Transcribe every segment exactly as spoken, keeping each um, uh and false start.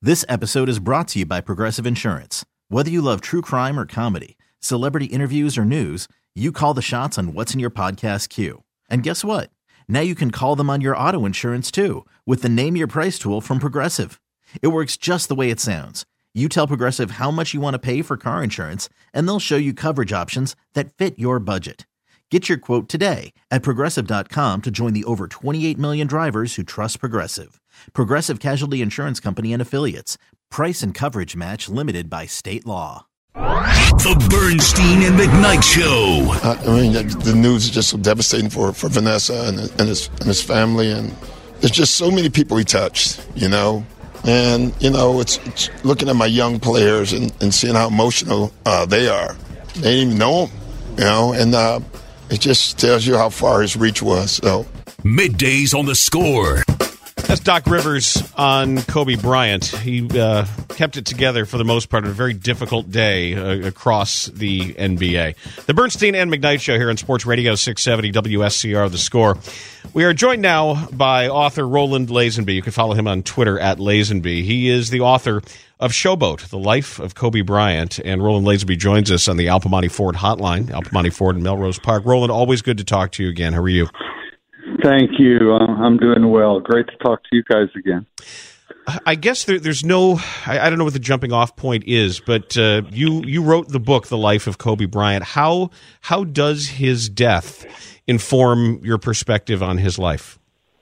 This episode is brought to you by Progressive Insurance. Whether you love true crime or comedy, celebrity interviews or news, you call the shots on what's in your podcast queue. And guess what? Now you can call them on your auto insurance too with the Name Your Price tool from Progressive. It works just the way it sounds. You tell Progressive how much you want to pay for car insurance, and they'll show you coverage options that fit your budget. Get your quote today at Progressive dot com to join the over twenty-eight million drivers who trust Progressive. Progressive Casualty Insurance Company and Affiliates. Price and coverage match limited by state law. The Bernstein and McKnight Show. I, I mean, the news is just so devastating for, for Vanessa and, and, his, and his family. And there's just so many people he touched, you know. And, you know, it's, it's looking at my young players and, and seeing how emotional uh, they are. They didn't even know him, you know, and uh, it just tells you how far his reach was. So Middays on the Score. That's Doc Rivers on Kobe Bryant. He uh, kept it together for the most part on a very difficult day uh, across the N B A. The Bernstein and McKnight Show here on Sports Radio six seventy W S C R, The Score. We are joined now by author Roland Lazenby. You can follow him on Twitter at Lazenby. He is the author of Showboat, The Life of Kobe Bryant. And Roland Lazenby joins us on the Al Piemonte Ford hotline, Al Piemonte Ford in Melrose Park. Roland, always good to talk to you again. How are you? Thank you. Uh, I'm doing well. Great to talk to you guys again. I guess there, there's no, I, I don't know what the jumping off point is, but uh, you you wrote the book, The Life of Kobe Bryant. How how does his death inform your perspective on his life?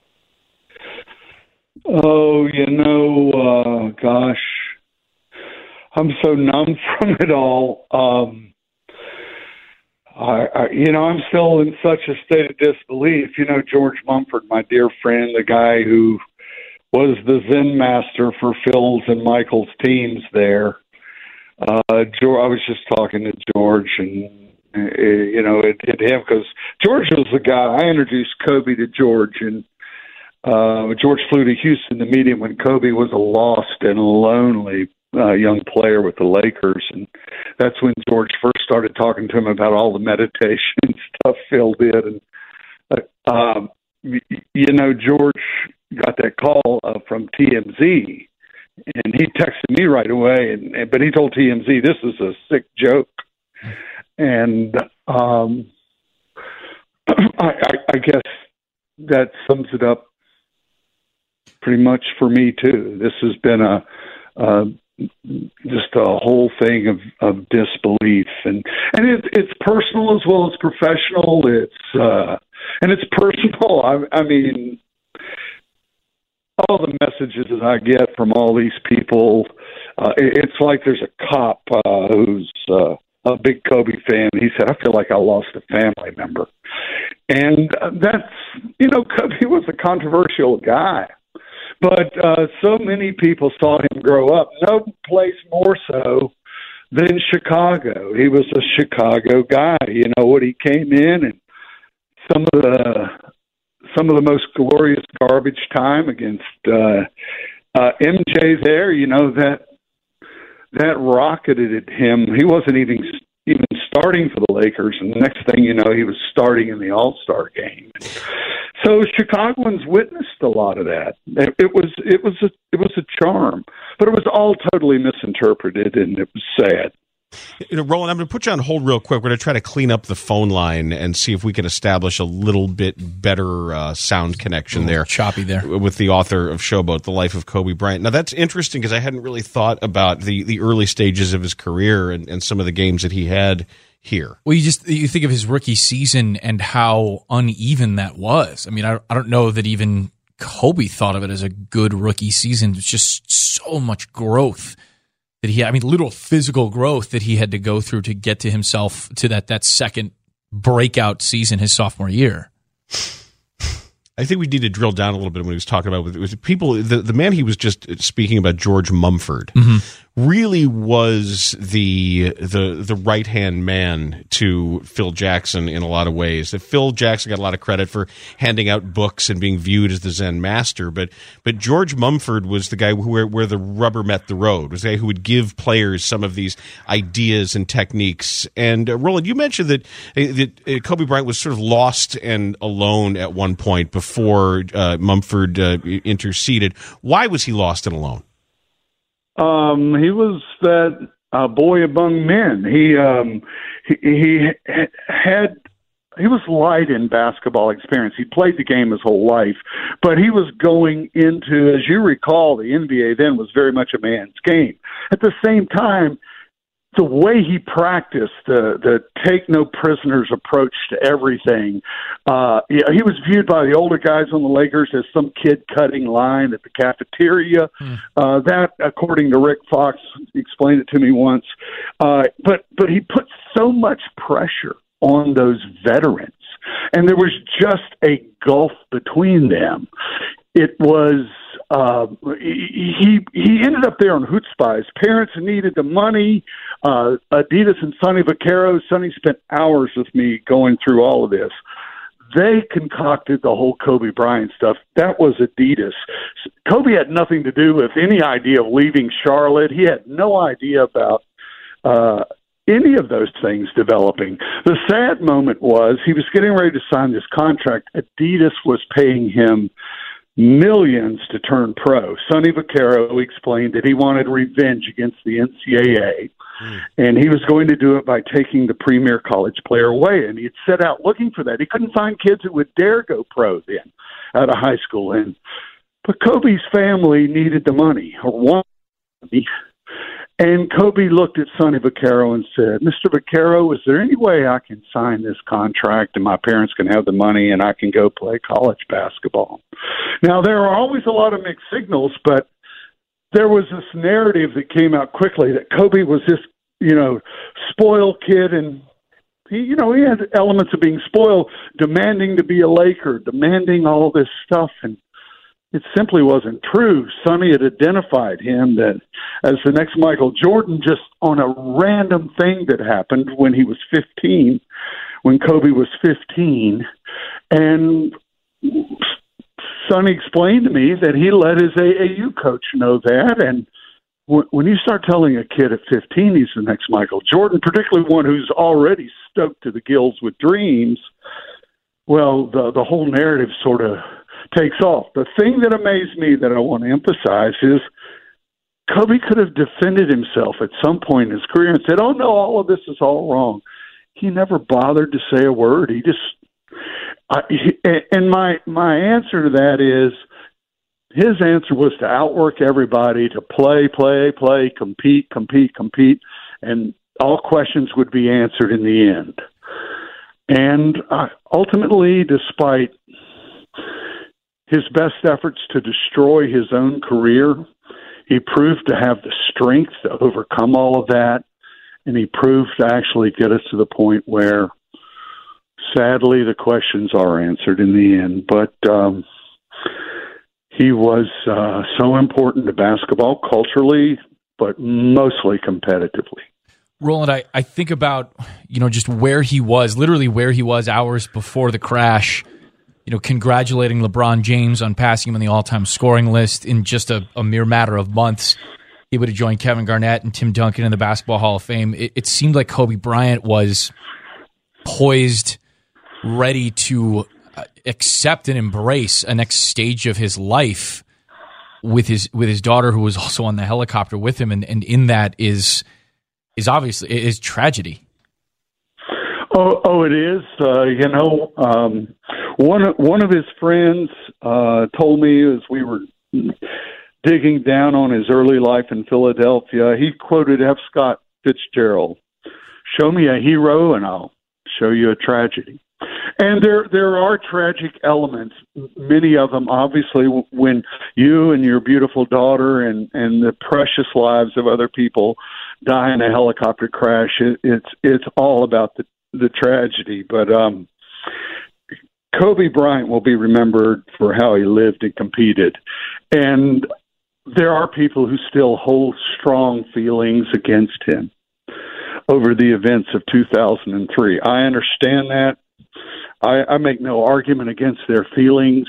Oh, you know, uh, gosh, I'm so numb from it all. Um, I, I, you know, I'm still in such a state of disbelief. You know, George Mumford, my dear friend, the guy who was the Zen master for Phil's and Michael's teams there. Uh, George, I was just talking to George, and uh, you know, it hit him because George was the guy. I introduced Kobe to George, and uh, George flew to Houston to meet him when Kobe was a lost and lonely uh, young player with the Lakers, and that's when George first started talking to him about all the meditation stuff Phil did. And, uh, um, you know, George got that call uh, from T M Z, and he texted me right away, and, but he told T M Z this is a sick joke. And um, I, I, I guess that sums it up pretty much for me, too. This has been a... a just a whole thing of, of disbelief, and and it, it's personal as well as professional. It's uh, and it's personal. I, I mean, all the messages that I get from all these people, uh, it, it's like there's a cop uh, who's uh, a big Kobe fan. He said, "I feel like I lost a family member," and uh, that's you know, Kobe was a controversial guy. But uh, so many people saw him grow up. No place more so than Chicago. He was a Chicago guy. You know, when he came in, and some of the some of the most glorious garbage time against uh, uh, M J there. You know, that that rocketed him. He wasn't even even starting for the Lakers, and the next thing you know, he was starting in the All-Star game. So Chicagoans witnessed a lot of that. It, it was it was a it was a charm, but it was all totally misinterpreted, and it was sad. You know, Roland, I'm going to put you on hold real quick. We're going to try to clean up the phone line and see if we can establish a little bit better uh, sound connection there. Choppy there. With the author of Showboat, The Life of Kobe Bryant. Now, that's interesting because I hadn't really thought about the, the early stages of his career and, and some of the games that he had here. Well, you just you think of his rookie season and how uneven that was. I mean, I, I don't know that even Kobe thought of it as a good rookie season. It's just so much growth that he had. I mean, literal physical growth that he had to go through to get to himself to that, that second breakout season his sophomore year. I think we need to drill down a little bit when he was talking about with, with people. The, the man he was just speaking about, George Mumford, mm-hmm. really was the the the right hand man to Phil Jackson in a lot of ways. That Phil Jackson got a lot of credit for handing out books and being viewed as the Zen master, but but George Mumford was the guy who, where where the rubber met the road. Was the guy who would give players some of these ideas and techniques. And uh, Roland, you mentioned that that uh, Kobe Bryant was sort of lost and alone at one point before uh, Mumford uh, interceded. Why was he lost and alone? Um, he was that uh, boy among men. He, um, he he had he was light in basketball experience. He played the game his whole life, but he was going into, as you recall, the N B A then was very much a man's game. At the same time, the way he practiced, the the take no prisoners approach to everything, uh, he was viewed by the older guys on the Lakers as some kid cutting line at the cafeteria. Mm. Uh, that, according to Rick Fox, explained it to me once. Uh, but but he put so much pressure on those veterans, and there was just a gulf between them. It was uh, he he ended up there on Chutzpah. His parents needed the money. Uh, Adidas and Sonny Vaccaro. Sonny spent hours with me going through all of this. They concocted the whole Kobe Bryant stuff. That was Adidas. Kobe had nothing to do with any idea of leaving Charlotte. He had no idea about uh, any of those things developing. The sad moment was he was getting ready to sign this contract. Adidas was paying him millions to turn pro. Sonny Vaccaro explained that he wanted revenge against the N C double A, mm. and he was going to do it by taking the premier college player away. And he had set out looking for that. He couldn't find kids that would dare go pro then out of high school. And but Kobe's family needed the money, or wanted the money. And Kobe looked at Sonny Vaccaro and said, Mister Vaccaro, is there any way I can sign this contract and my parents can have the money and I can go play college basketball? Now, there are always a lot of mixed signals, but there was this narrative that came out quickly that Kobe was this, you know, spoiled kid, and he, you know, he had elements of being spoiled, demanding to be a Laker, demanding all this stuff, and it simply wasn't true. Sonny had identified him that as the next Michael Jordan just on a random thing that happened when he was fifteen, when Kobe was fifteen. And Sonny explained to me that he let his A A U coach know that. And w- when you start telling a kid at fifteen he's the next Michael Jordan, particularly one who's already stoked to the gills with dreams, well, the, the whole narrative sort of takes off. The thing that amazed me that I want to emphasize is Kobe could have defended himself at some point in his career and said, oh, no, all of this is all wrong. He never bothered to say a word. He just I, he, and my my answer to that is his answer was to outwork everybody, to play, play, play, compete, compete, compete, and all questions would be answered in the end. And uh, ultimately, despite his best efforts to destroy his own career, he proved to have the strength to overcome all of that, and he proved to actually get us to the point where, sadly, the questions are answered in the end. But um, he was uh, so important to basketball culturally, but mostly competitively. Roland, I, I think about, you know, just where he was, literally where he was hours before the crash, you know, congratulating LeBron James on passing him on the all-time scoring list in just a, a mere matter of months. He would have joined Kevin Garnett and Tim Duncan in the Basketball Hall of Fame. It, it seemed like Kobe Bryant was poised, ready to uh, accept and embrace a next stage of his life with his with his daughter, who was also on the helicopter with him, and, and in that is is obviously is tragedy. Oh, oh, it is. Uh, you know, um, one one of his friends uh, told me as we were digging down on his early life in Philadelphia, he quoted F. Scott Fitzgerald: "Show me a hero, and I'll show you a tragedy." And there there are tragic elements, many of them, obviously, when you and your beautiful daughter and, and the precious lives of other people die in a helicopter crash. It, it's it's all about the the tragedy, but um, Kobe Bryant will be remembered for how he lived and competed. And there are people who still hold strong feelings against him over the events of two thousand three. I understand that. I, I make no argument against their feelings.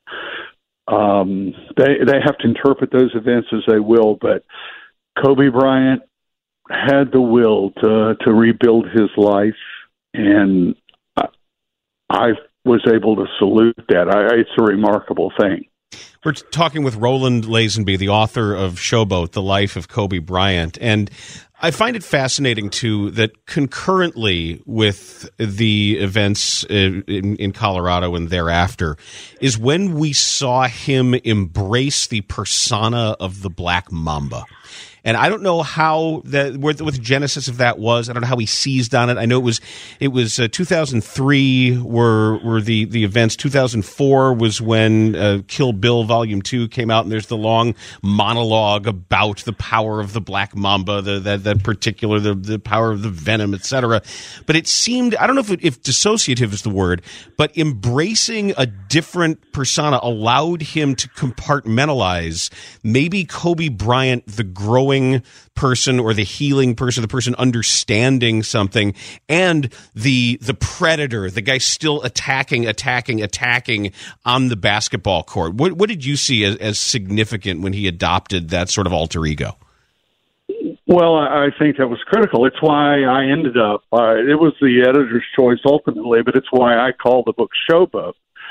Um, they they have to interpret those events as they will, but Kobe Bryant had the will to to rebuild his life. And I, I was able to salute that. I, it's a remarkable thing. We're talking with Roland Lazenby, the author of Showboat, The Life of Kobe Bryant. And I find it fascinating, too, that concurrently with the events in, in Colorado and thereafter is when we saw him embrace the persona of the Black Mamba. And I don't know how that what the genesis of that was. I don't know how he seized on it. I know it was it was uh, two thousand three were were the the events. two thousand four was when uh, Kill Bill Volume Two came out, and there's the long monologue about the power of the Black Mamba, the that that particular the the power of the venom, et cetera. But it seemed, I don't know if it, if dissociative is the word, but embracing a different persona allowed him to compartmentalize maybe Kobe Bryant, the growing person or the healing person, the person understanding something, and the the predator, the guy still attacking, attacking, attacking on the basketball court. What what did you see as, as significant when he adopted that sort of alter ego? Well, I think that was critical. It's why I ended up, uh, it was the editor's choice ultimately, but it's why I call the book Showboat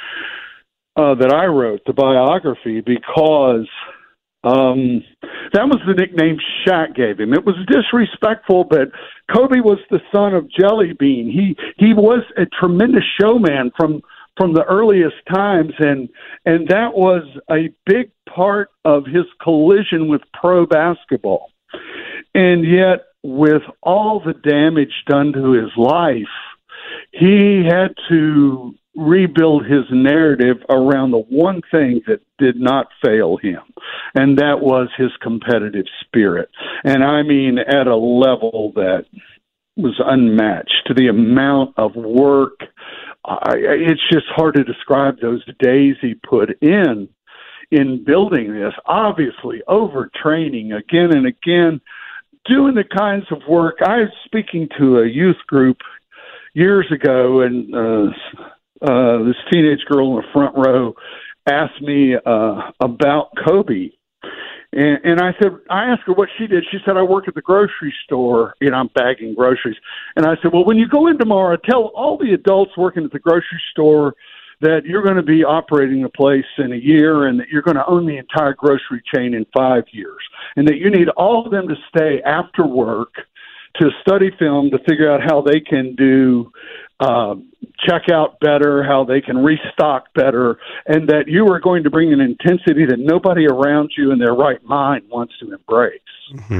uh, that I wrote, the biography, because Um, that was the nickname Shaq gave him. It was disrespectful, but Kobe was the son of Jelly Bean. He he was a tremendous showman from from the earliest times, and and that was a big part of his collision with pro basketball. And yet, with all the damage done to his life, he had to rebuild his narrative around the one thing that did not fail him, and that was his competitive spirit. And I mean, at a level that was unmatched. The amount of work, I, it's just hard to describe those days he put in in building this. Obviously, overtraining again and again, doing the kinds of work. I was speaking to a youth group years ago, and uh, Uh, this teenage girl in the front row asked me uh, about Kobe. And, and I said, I asked her what she did. She said, I work at the grocery store. You know, I'm bagging groceries. And I said, well, when you go in tomorrow, tell all the adults working at the grocery store that you're going to be operating the place in a year and that you're going to own the entire grocery chain in five years. And that you need all of them to stay after work to study film to figure out how they can do uh, check out better, how they can restock better, and that you are going to bring an intensity that nobody around you in their right mind wants to embrace. Mm-hmm.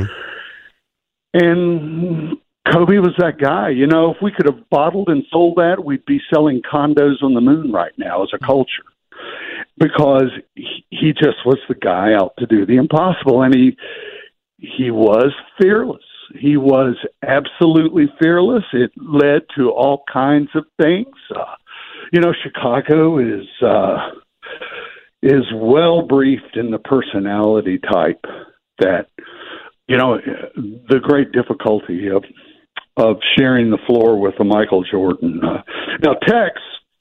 And Kobe was that guy. You know, if we could have bottled and sold that, we'd be selling condos on the moon right now as a culture, because he, he just was the guy out to do the impossible, and he he was fearless. He was absolutely fearless. It led to all kinds of things. Uh, you know, Chicago is uh, is well briefed in the personality type that, you know, the great difficulty of of sharing the floor with a Michael Jordan. Uh, now, Tex,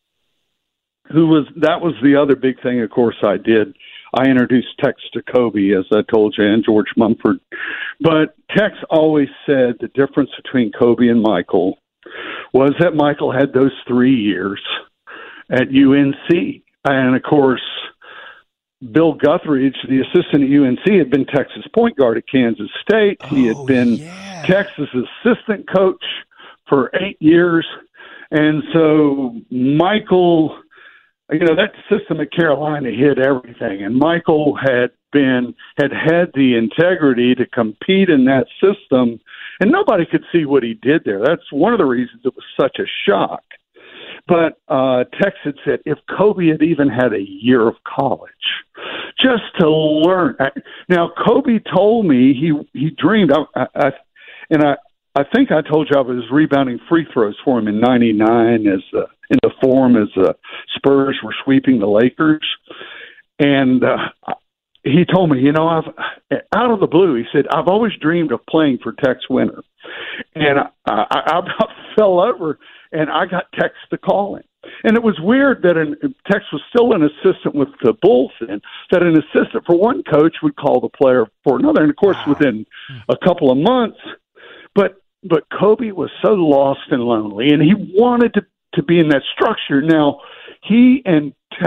who was that was the other big thing, of course, I did. I introduced Tex to Kobe, as I told you, and George Mumford. But Tex always said the difference between Kobe and Michael was that Michael had those three years at U N C. And, of course, Bill Guthridge, the assistant at U N C, had been Texas point guard at Kansas State. Oh, he had been yeah. Texas assistant coach for eight years. And so Michael... You know, that system at Carolina hid everything, and Michael had been had had the integrity to compete in that system, and nobody could see what he did there. That's one of the reasons it was such a shock. But uh, Tex had said if Kobe had even had a year of college just to learn. Now, Kobe told me he he dreamed, I, I, and I. I think I told you I was rebounding free throws for him in ninety-nine as uh, in the form as the uh, Spurs were sweeping the Lakers. And uh, he told me, you know, I've out of the blue, he said, I've always dreamed of playing for Tex Winter. And I, I, I about fell over, and I got Tex to call him. And it was weird that an, Tex was still an assistant with the Bulls, and that an assistant for one coach would call the player for another. And, of course, wow. within a couple of months, but But Kobe was so lost and lonely, and he wanted to, to be in that structure. Now, he and Tex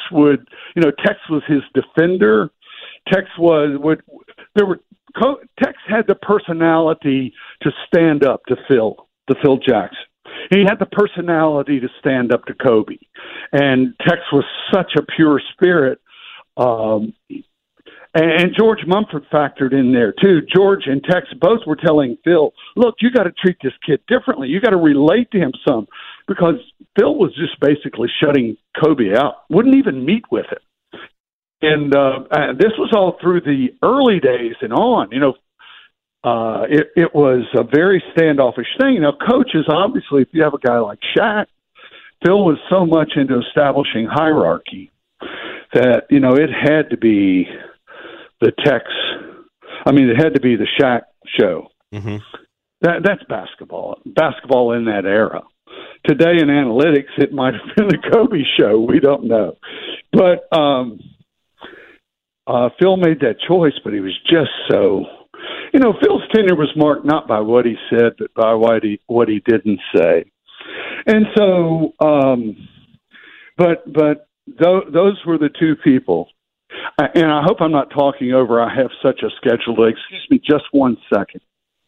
would, you know, Tex was his defender. Tex was would there were Tex had the personality to stand up to Phil, to Phil Jackson. He had the personality to stand up to Kobe, and Tex was such a pure spirit. Um, and, and George Mumford factored in there too. George and Tex both were telling Phil, "Look, you got to treat this kid differently. You got to relate to him some," because Phil was just basically shutting Kobe out. Wouldn't even meet with him. And uh, uh, this was all through the early days and on. You know, uh, it, it was a very standoffish thing. Now, coaches, obviously, if you have a guy like Shaq, Phil was so much into establishing hierarchy that, you know, it had to be the Tex. I mean, it had to be the Shaq show. Mm-hmm. That That's basketball. Basketball in that era. Today in analytics, it might have been the Kobe show. We don't know. But um, uh, Phil made that choice, but he was just so... You know, Phil's tenure was marked not by what he said, but by what he, what he didn't say. And so, um, but but th- those were the two people. Uh, and I hope I'm not talking over. I have such a schedule. Excuse me just one second.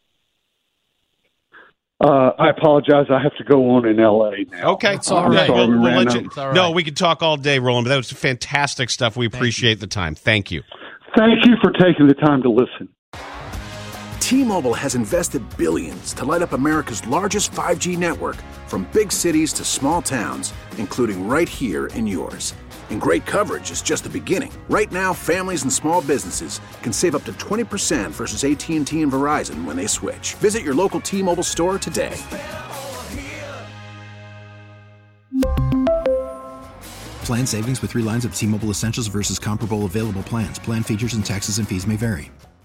Uh, I apologize. I have to go on in L A now. Okay. It's all right. We'll, we we'll let you, all right. No, we could talk all day, Roland, but that was fantastic stuff. We appreciate the time. Thank you. Thank you for taking the time to listen. T-Mobile has invested billions to light up America's largest five G network, from big cities to small towns, including right here in yours. And great coverage is just the beginning. Right now, families and small businesses can save up to twenty percent versus A T and T and Verizon when they switch. Visit your local T-Mobile store today. Plan savings with three lines of T-Mobile Essentials versus comparable available plans. Plan features and taxes and fees may vary.